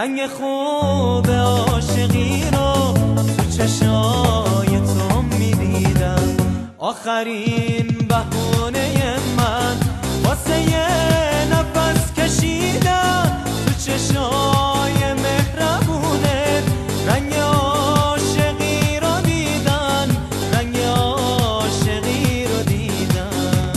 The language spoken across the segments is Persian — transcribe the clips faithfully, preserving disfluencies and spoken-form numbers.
رنگ خوب عاشقی رو تو چشای تو میدیدم. آخرین بهونه من واسه یه نفس کشیدم تو چشای مهربونه. رنگ عاشقی رو دیدن، رنگ عاشقی رو دیدن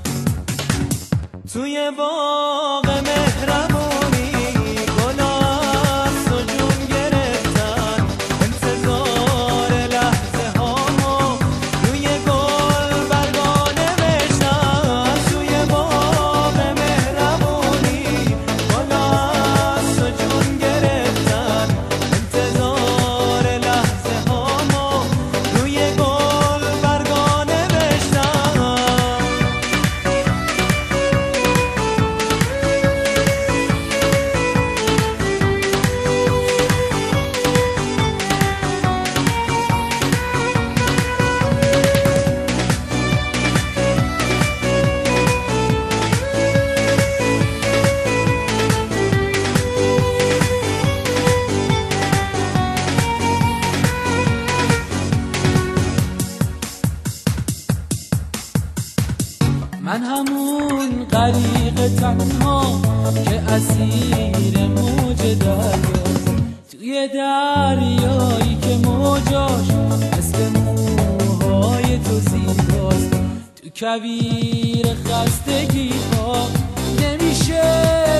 توی باغ مهربونی. گلا از و جون گرفتن انتظار لحظه هامو روی گل برگا نوشتن. توی باغ مهربونی گلا از و جون گرفتن انتظار لحظه هامو روی گل برگا نوشتن. من همون غریق تنها که اسیر موج دریاست، توی دریایی که موجاش مثل موهای تو زیباست. تو کویر خستگی ها نمیشه